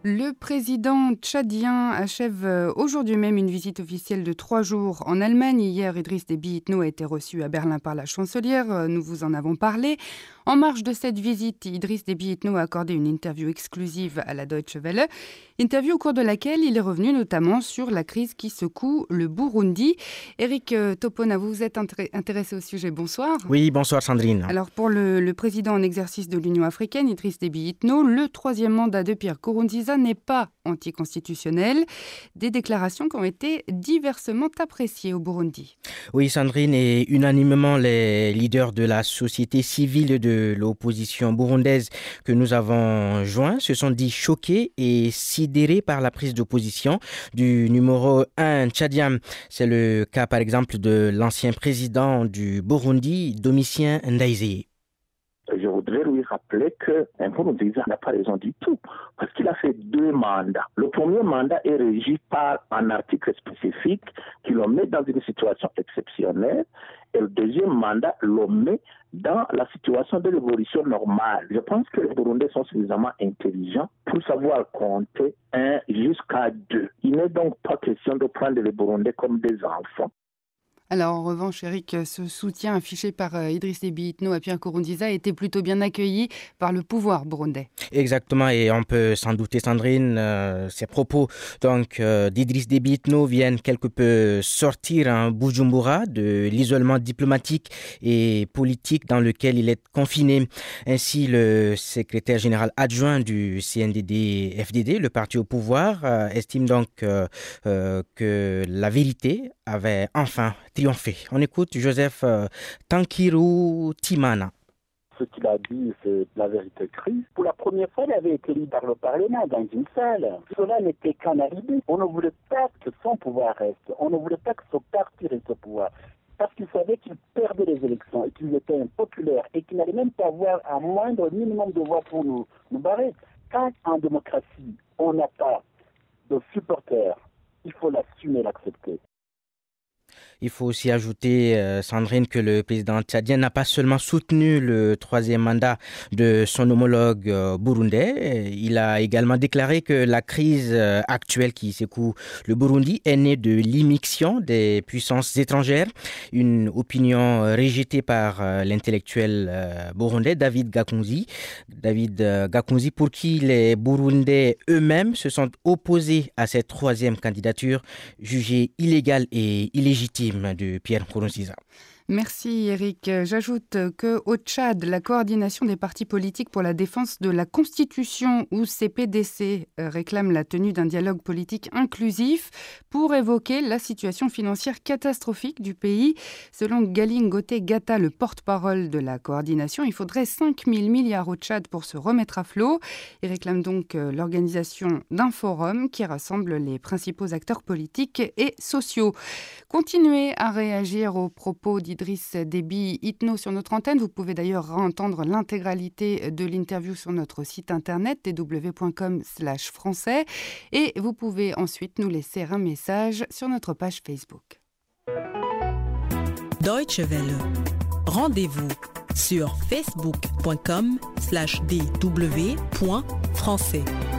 Le président tchadien achève aujourd'hui même une visite officielle de 3 jours en Allemagne. Hier, Idriss Déby Itno a été reçu à Berlin par la chancelière. Nous vous en avons parlé. En marge de cette visite, Idriss Déby Itno a accordé une interview exclusive à la Deutsche Welle. Interview au cours de laquelle il est revenu notamment sur la crise qui secoue le Burundi. Éric Topona, vous vous êtes intéressé au sujet. Bonsoir. Oui, bonsoir Sandrine. Alors pour le président en exercice de l'Union africaine, Idriss Déby Itno, le 3e mandat de Pierre Nkurunziza n'est pas anticonstitutionnel. Des déclarations qui ont été diversement appréciées au Burundi. Oui, Sandrine, et unanimement, les leaders de la société civile et de l'opposition burundaise que nous avons joints se sont dit choqués et sidérés par la prise d'opposition du numéro 1 tchadien. C'est le cas, par exemple, de l'ancien président du Burundi, Domitien Ndayizeye. Je voudrais lui rappeler que Nkurunziza n'a pas raison du tout, parce qu'il a fait 2 mandats. Le premier mandat est régi par un article spécifique qui le met dans une situation exceptionnelle, et le deuxième mandat le met dans la situation de l'évolution normale. Je pense que les Burundais sont suffisamment intelligents pour savoir compter 1 jusqu'à 2. Il n'est donc pas question de prendre les Burundais comme des enfants. Alors en revanche, Eric, ce soutien affiché par Idriss Déby Itno à Pierre Nkurunziza a été plutôt bien accueilli par le pouvoir burundais. Exactement, et on peut s'en douter, Sandrine, ces propos d'Idriss Déby Itno viennent quelque peu sortir Bujumbura de l'isolement diplomatique et politique dans lequel il est confiné. Ainsi, le secrétaire général adjoint du CNDD-FDD, le parti au pouvoir, estime donc que la vérité avait enfin triomphé. On écoute Joseph Tankiru Timana. Ce qu'il a dit, c'est la vérité crue. Pour la première fois, il avait été élu par le Parlement dans une salle. Cela n'était qu'un alibi. On ne voulait pas que son pouvoir reste. On ne voulait pas que son parti reste au pouvoir. Parce qu'il savait qu'il perdait les élections et qu'il était impopulaire et qu'il n'allait même pas avoir un moindre minimum de voix pour nous barrer. Quand en démocratie, on n'a pas de supporters, il faut l'assumer, l'accepter. Il faut aussi ajouter, Sandrine, que le président tchadien n'a pas seulement soutenu le 3e mandat de son homologue burundais. Il a également déclaré que la crise actuelle qui secoue le Burundi est née de l'immixtion des puissances étrangères. Une opinion rejetée par l'intellectuel burundais David Gakunzi. David Gakunzi, pour qui les Burundais eux-mêmes se sont opposés à cette 3e candidature jugée illégale et illégitime de Pierre Nkurunziza. Merci Eric. J'ajoute qu'au Tchad, la coordination des partis politiques pour la défense de la Constitution, ou CPDC, réclame la tenue d'un dialogue politique inclusif pour évoquer la situation financière catastrophique du pays. Selon Gali Ngoté Gata, le porte-parole de la coordination, il faudrait 5 000 milliards au Tchad pour se remettre à flot. Il réclame donc l'organisation d'un forum qui rassemble les principaux acteurs politiques et sociaux. Continuez à réagir aux propos d'Idriss Déby Itno sur notre antenne. Vous pouvez d'ailleurs entendre l'intégralité de l'interview sur notre site internet dw.com/français et vous pouvez ensuite nous laisser un message sur notre page Facebook. Deutsche Welle. Rendez-vous sur facebook.com/dw.français.